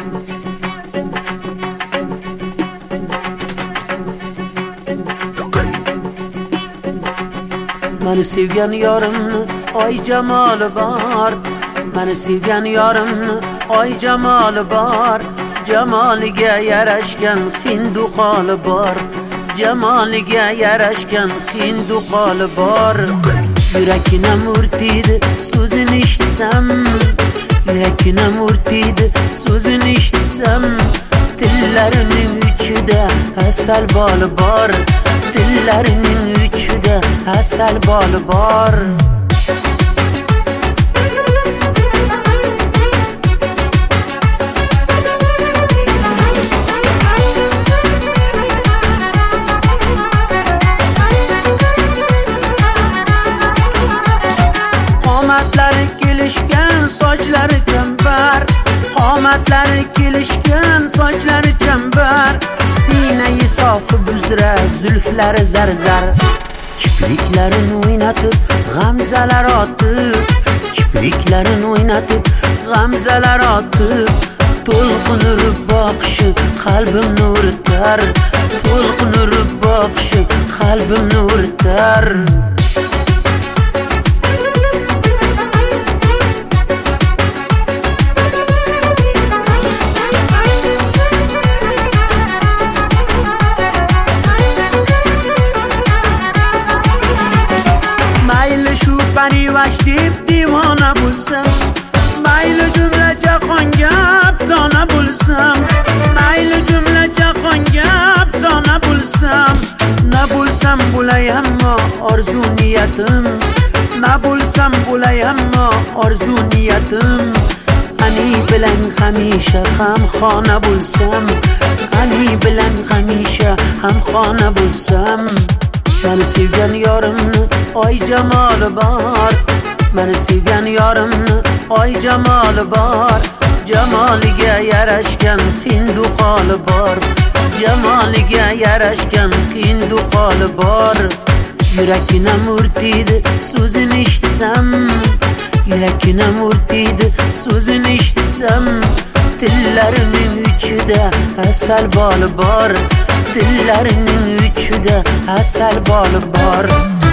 Meni sevgan yorimni oy jamoli bor, meni sevgan yorimni oy jamoli bor, jamoliga yarashgan hindu holi bor, jamoliga yarashgan hindu holi bor. Yuraginam urtiydi so'zini eshitsam, yuraginam urtiydi so'zini eshitsam, tillarining uchida asal boli bor, tillarining uchida asal boli bor. Qomatlari kelishgan, sochlari chambar, qomatlari kelishgan, sochlari chambar, sinai sofi buzra, zulflari zarzar. Kipriklarini o'ynatib, g'amzalar otib, kipriklarini o'ynatib, g'amzalar otib, to'lqin urib boqishi qalbimni uritar, to'lqin urib boqishi qalbimni uritar. Parivash deb divona bo'lsam, mayli jumla jahonga afsona bo'lsam, mayli jumla jahonga afsona bo'lsam, na bo'lsam bo'lay ammo orzu niyatim, na bo'lsam bo'lay ammo orzu niyatim. Ani bilan hamisha hamxona bo'lsam, ani bilan hamisha hamxona bo'lsam. Meni sevgan yorimni oy jamoli bor, meni sevgan yorimni oy jamoli bor, jamoliga yarashgan hindu holi bor, jamoliga yarashgan hindu holi bor. Yuraginam urtiydi so'zini eshitsam, yuraginam urtiydi so'zini eshitsam, tillarining uchida asal boli bor, tillarining uchida asal boli bor.